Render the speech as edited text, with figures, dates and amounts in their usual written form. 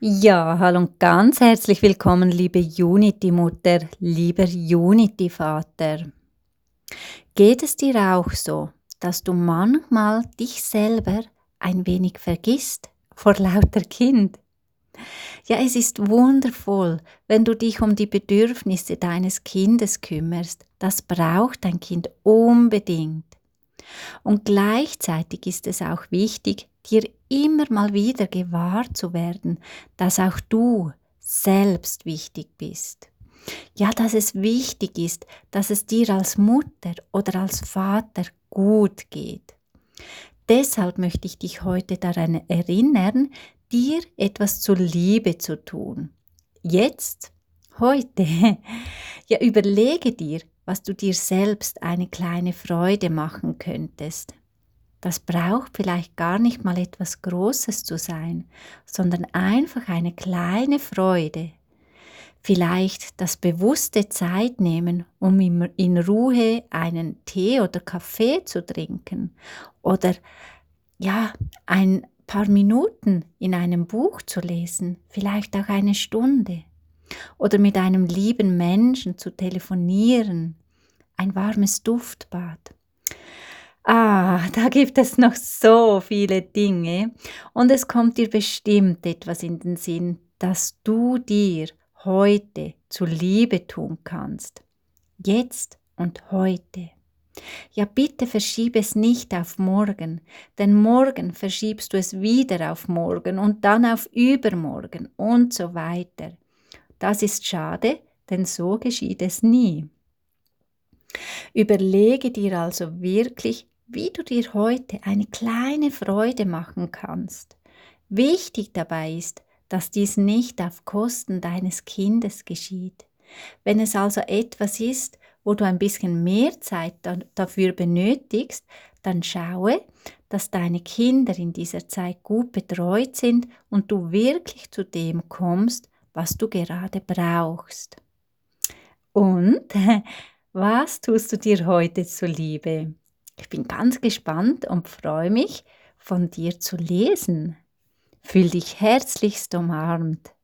Ja, hallo und ganz herzlich willkommen, liebe Unity-Mutter, lieber Unity-Vater. Geht es dir auch so, dass du manchmal dich selber ein wenig vergisst vor lauter Kind? Ja, es ist wundervoll, wenn du dich um die Bedürfnisse deines Kindes kümmerst. Das braucht dein Kind unbedingt. Und gleichzeitig ist es auch wichtig, dir immer mal wieder gewahr zu werden, dass auch du selbst wichtig bist. Ja, dass es wichtig ist, dass es dir als Mutter oder als Vater gut geht. Deshalb möchte ich dich heute daran erinnern, dir etwas zur Liebe zu tun. Jetzt, heute. Ja, überlege dir, was du dir selbst eine kleine Freude machen könntest. Das braucht vielleicht gar nicht mal etwas Großes zu sein, sondern einfach eine kleine Freude. Vielleicht das bewusste Zeit nehmen, um in Ruhe einen Tee oder Kaffee zu trinken oder ja, ein paar Minuten in einem Buch zu lesen, vielleicht auch eine Stunde oder mit einem lieben Menschen zu telefonieren, ein warmes Duftbad. Da gibt es noch so viele Dinge und es kommt dir bestimmt etwas in den Sinn, das du dir heute zu Liebe tun kannst. Jetzt und heute. Ja, bitte verschiebe es nicht auf morgen, denn morgen verschiebst du es wieder auf morgen und dann auf übermorgen und so weiter. Das ist schade, denn so geschieht es nie. Überlege dir also wirklich, wie du dir heute eine kleine Freude machen kannst. Wichtig dabei ist, dass dies nicht auf Kosten deines Kindes geschieht. Wenn es also etwas ist, wo du ein bisschen mehr Zeit dafür benötigst, dann schaue, dass deine Kinder in dieser Zeit gut betreut sind und du wirklich zu dem kommst, was du gerade brauchst. Und was tust du dir heute zuliebe? Ich bin ganz gespannt und freue mich, von dir zu lesen. Fühl dich herzlichst umarmt.